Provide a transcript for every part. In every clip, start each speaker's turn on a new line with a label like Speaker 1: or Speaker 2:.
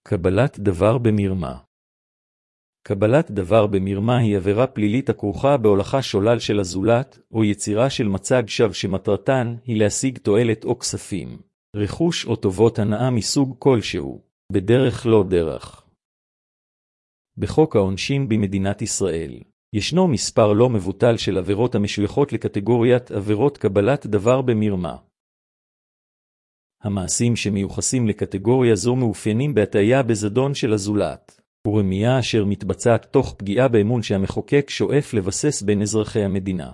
Speaker 1: קבלת דבר במרמה. קבלת דבר במרמה היא עבירה פלילית הכרוכה בהולכה שולל של הזולת, או יצירה של מצג שווא שמטרתן היא להשיג תועלת או כספים, רכוש או טובות הנאה מסוג כלשהו, בדרך לא דרך. בחוק העונשין במדינת ישראל, ישנו מספר לא מבוטל של עבירות המשויכות לקטגוריית עבירות קבלת דבר במרמה. המעשים שמיוחסים לקטגוריה זו מאופיינים בהטעיה בזדון של הזולת, ורמייה אשר מתבצעת תוך פגיעה באמון שהמחוקק שואף לבסס בין אזרחי המדינה.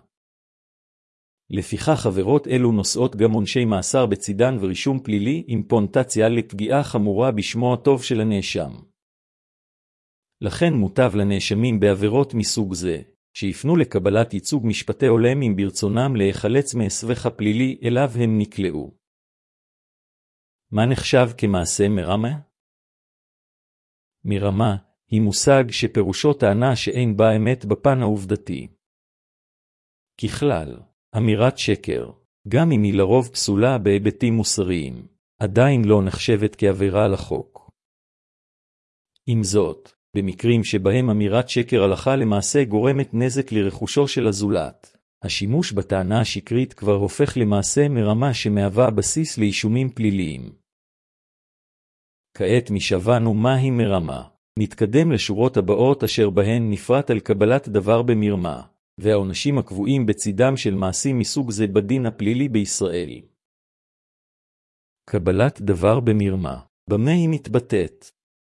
Speaker 1: לפיכך עבירות אלו נושאות גם עונשי מאסר בצידן ורישום פלילי עם פונטציה לפגיעה חמורה בשמו הטוב של הנאשם. לכן מוטב לנאשמים בעבירות מסוג זה, שיפנו לקבלת ייצוג משפטי הולם אם ברצונם להיחלץ מהסבך הפלילי אליו הם נקלעו. מה נחשב כמעשה מרמה? מרמה היא מושג שפירושו טענה שאין בה אמת בפן העובדתי. ככלל, אמירת שקר, גם אם היא לרוב פסולה בהיבטים מוסריים, עדיין לא נחשבת כעבירה על החוק. עם זאת, במקרים שבהם אמירת שקר הלכה למעשה גורמת נזק לרכושו של הזולת, השימוש בטענה השקרית כבר הופך למעשה מרמה שמהווה בסיס לאישומים פליליים. כעת משבנו מהי מרמה, נתקדם לשורות הבאות אשר בהן נפרט על קבלת דבר במרמה, והעונשים הקבועים בצידם של מעשים מסוג זה בדין הפלילי בישראל. קבלת דבר במרמה, במה היא מתבטאת?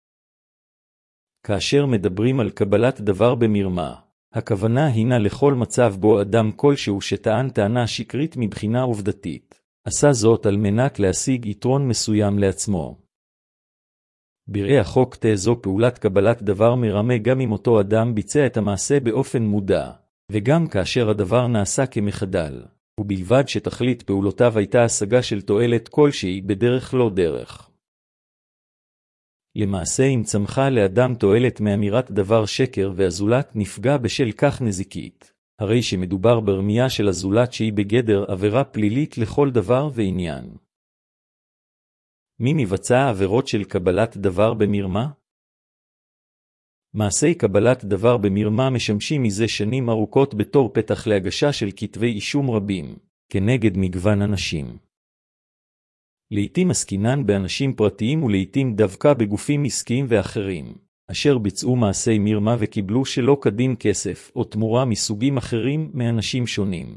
Speaker 1: כאשר מדברים על קבלת דבר במרמה, הכוונה הינה לכל מצב בו אדם כלשהו שטען טענה שקרית מבחינה עובדתית, עשה זאת על מנת להשיג יתרון מסוים לעצמו. בראה החוק תזו פעולת קבלת דבר מרמה גם אם אותו אדם ביצע את המעשה באופן מודע, וגם כאשר הדבר נעשה כמחדל, ובלבד שתכלית פעולותיו הייתה השגה של תועלת כלשהי בדרך לא דרך. למעשה אם צמחה לאדם תועלת מאמירת דבר שקר והזולת נפגע בשל כך נזיקית, הרי שמדובר ברמייה של הזולת שהיא בגדר עבירה פלילית לכל דבר ועניין. מי מבצע עבירות של קבלת דבר במרמה? מעשי קבלת דבר במרמה משמשים מזה שנים ארוכות בתור פתח להגשה של כתבי אישום רבים, כנגד מגוון אנשים. לעתים עסקינן באנשים פרטיים ולעתים דווקא בגופים עסקיים ואחרים, אשר ביצעו מעשי מרמה וקיבלו שלא כדין כסף או תמורה מסוגים אחרים מאנשים שונים.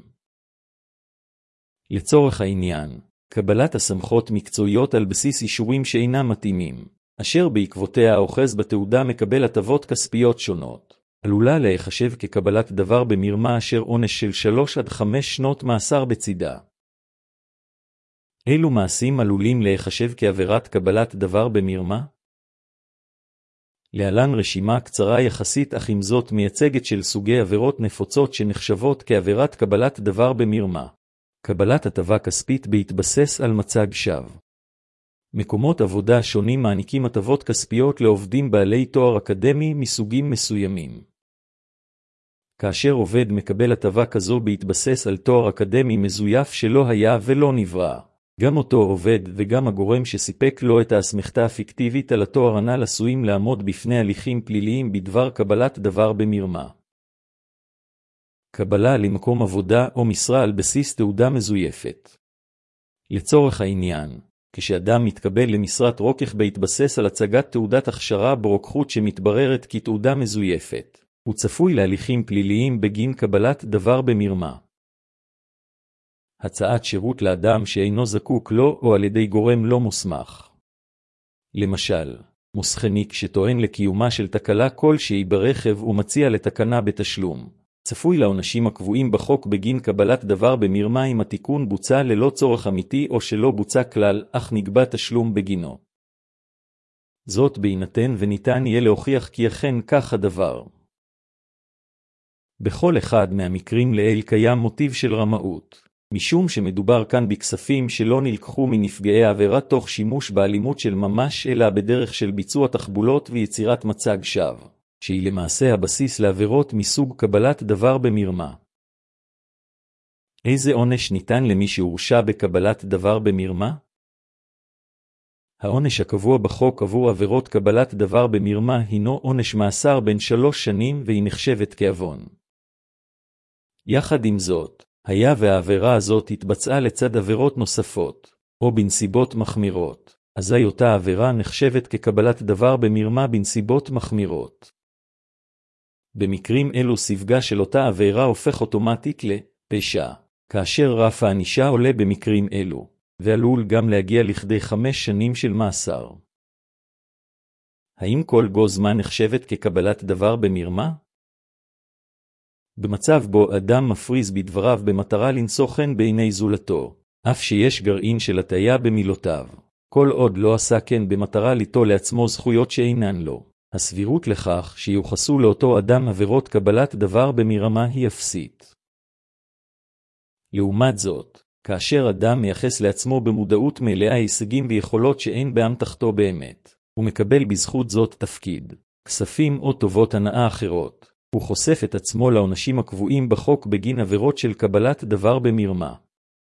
Speaker 1: לצורך העניין, קבלת הסמכות מקצועיות על בסיס אישורים שאינם מתאימים, אשר בעקבותיה האוחז בתעודה מקבל הטבות כספיות שונות, עלולה להיחשב כקבלת דבר במרמה אשר עונש של 3 עד 5 שנות מאסר בצידה. אילו מעשים עלולים להיחשב כעבירת קבלת דבר במרמה? להלן רשימה קצרה יחסית אך עם זאת מייצגת של סוגי עבירות נפוצות שנחשבות כעבירת קבלת דבר במרמה. קבלת הטבה כספית בהתבסס על מצג שווא. מקומות עבודה שונים מעניקים הטבות כספיות לעובדים בעלי תואר אקדמי מסוגים מסוימים. כאשר עובד מקבל הטבה כזו בהתבסס על תואר אקדמי מזויף שלא היה ולא נברא, גם אותו עובד וגם הגורם שסיפק לו את האסמכתה הפיקטיבית על התואר הנ"ל עשויים לעמוד בפני הליכים פליליים בדבר קבלת דבר במרמה. קבלה למקום עבודה או משרה על בסיס תעודה מזויפת. לצורך העניין, כשאדם מתקבל למשרת רוקח בהתבסס על הצגת תעודת הכשרה ברוקחות שמתבררת כתעודה מזויפת, הוא צפוי להליכים פליליים בגין קבלת דבר במרמה. הצעת שירות לאדם שאינו זקוק לו או על ידי גורם לא מוסמך. למשל, מוסכניק שטוען לקיומה של תקלה כלשהי ברכב ומציע לתקנה בתשלום, צפוי לעונשים הקבועים בחוק בגין קבלת דבר במרמה אם התיקון בוצע ללא צורך אמיתי או שלא בוצע כלל, אך נגבה תשלום בגינו. זאת בהינתן וניתן יהיה להוכיח כי אכן כך הדבר. בכל אחד מהמקרים לעיל קיים מוטיב של רמאות, משום שמדובר כאן בכספים שלא נלקחו מנפגעי העבירה תוך שימוש באלימות של ממש אלא בדרך של ביצוע תחבולות ויצירת מצג שווא, שהיא למעשה הבסיס לעבירות מסוג קבלת דבר במרמה. איזה עונש ניתן למי שהורשע בקבלת דבר במרמה? העונש הקבוע בחוק עבור עבירות קבלת דבר במרמה הינו עונש מאסר בין 3 שנים והיא נחשבת כעוון. יחד עם זאת, היה והעבירה הזאת התבצעה לצד עבירות נוספות, או בנסיבות מחמירות, אזי אותה עבירה נחשבת כקבלת דבר במרמה בנסיבות מחמירות. במקרים אלו ספגה של אותה עבירה הופך אוטומטית לפשע, כאשר רף הענישה עולה במקרים אלו, ועלול גם להגיע לכדי 5 שנים של מאסר. האם כל גוזמה נחשבת כקבלת דבר במרמה? במצב בו אדם מפריז בדבריו במטרה למצוא חן בעיני זולתו, אף שיש גרעין של הטעיה במילותיו, כל עוד לא עשה כן במטרה ליטול לעצמו זכויות שאינן לו, הסבירות לכך שיוחסו לאותו אדם עבירות קבלת דבר במרמה היא אפסית. לעומת זאת, כאשר אדם מייחס לעצמו במודעות מלאה הישגים ויכולות שאין באמתחתו באמת, הוא מקבל בזכות זאת תפקיד, כספים או טובות הנאה אחרות, הוא חושף את עצמו לעונשים הקבועים בחוק בגין עבירות של קבלת דבר במרמה.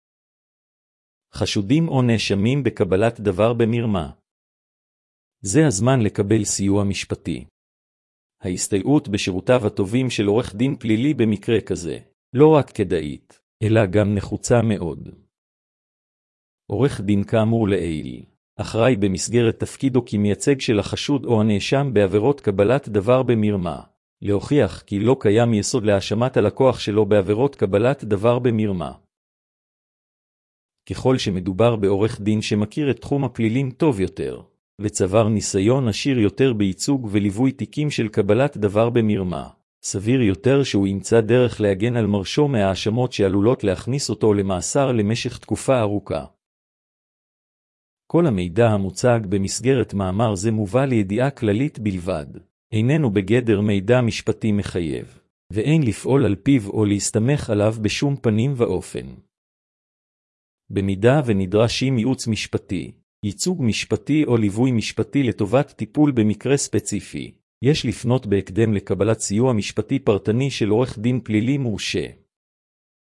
Speaker 1: חשודים או נאשמים בקבלת דבר במרמה. זה הזמן לקבל סיוע משפטי. ההסתייעות בשירותיו הטובים של עורך דין פלילי במקרה כזה, לא רק כדאית, אלא גם נחוצה מאוד. עורך דין כאמור לעיל, אחראי במסגרת תפקידו כמייצג של החשוד או הנאשם בעבירות קבלת דבר במרמה, להוכיח כי לא קיים יסוד להאשמת הלקוח שלו בעבירות קבלת דבר במרמה. ככל שמדובר בעורך דין שמכיר את תחום הפלילים טוב יותר, וצבר ניסיון עשיר יותר בייצוג וליווי תיקים של קבלת דבר במרמה, סביר יותר שהוא ימצא דרך להגן על מרשו מהאשמות שעלולות להכניס אותו למאסר למשך תקופה ארוכה. כל המידע המוצג במסגרת מאמר זה מובא לידיעה כללית בלבד, איננו בגדר מידע משפטי מחייב, ואין לפעול על פיו או להסתמך עליו בשום פנים ואופן. במידה ונדרשים ייעוץ משפטי, ייצוג משפטי או ליווי משפטי לטובת טיפול במקרה ספציפי, יש לפנות בהקדם לקבלת סיוע משפטי פרטני של עורך דין פלילי מורשה.